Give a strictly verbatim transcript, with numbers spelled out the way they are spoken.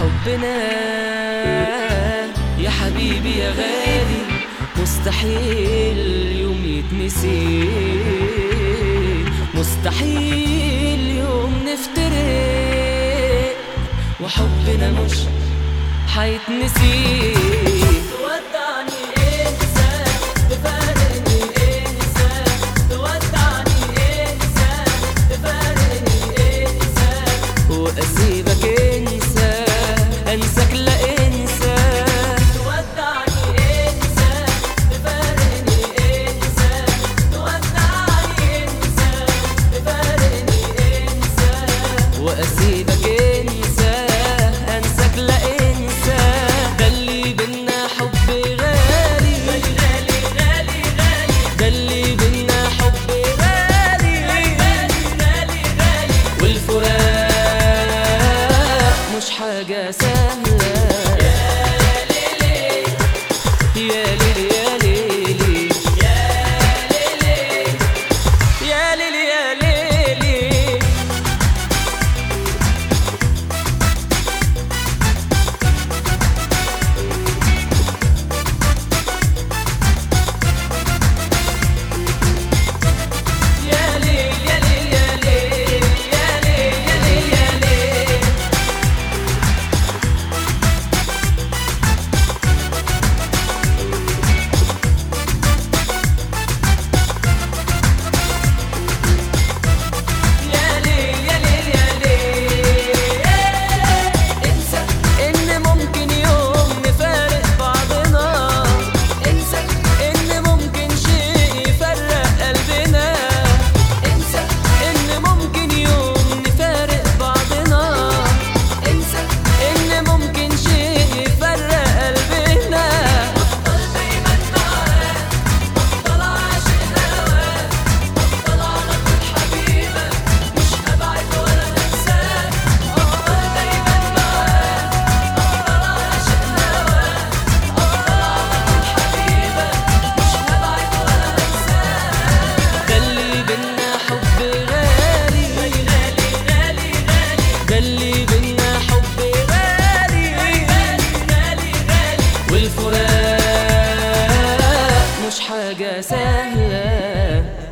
حبنا يا حبيبي يا غالي مستحيل يوم يتنسي، مستحيل يوم نفترق وحبنا مش حيتنسي. تودعني انسى تفارقني انسى، تودعني انسى تفارقني انسى، واسيبك انسى انساك لا انسى. تودعني انسى تفارقني انسى، تودعني انسى تفارقني انسى، واسيبك انسى انساك لا انسى. ده اللي بينا حب غالي غالي غالي غالي، ده اللي بينا حب غالي غالي غالي غالي، والفراق مش حاجة سهلة. يا ليلي يا ليلي يا ليلي يا ليلي يا ليلي. يا ليل يا ليل يا ليل يا ليل يا ليل يا ليل. يا ليل يا ليل يا ليل. انسى ان ممكن يوم نفارق بعضنا، انسى ان ممكن شيء يفرق قلبنا، انسى ان ممكن يوم نفارق بعضنا، انسى ان ممكن شيء يفرق قلبنا. افضل دايما معاك، افضل عاشق هواك، افضل على طول حبيبك، مش هبعد ولا هنساك. افضل دايما معاك، افضل عاشق هواك، افضل على طول حبيبك، مش هبعد ولا هنساك. ده اللي بينا حب غالي غالي غالي غالي، ده اللي بينا حب غالي غالي غالي غالي، والفراق مش حاجة سهلة.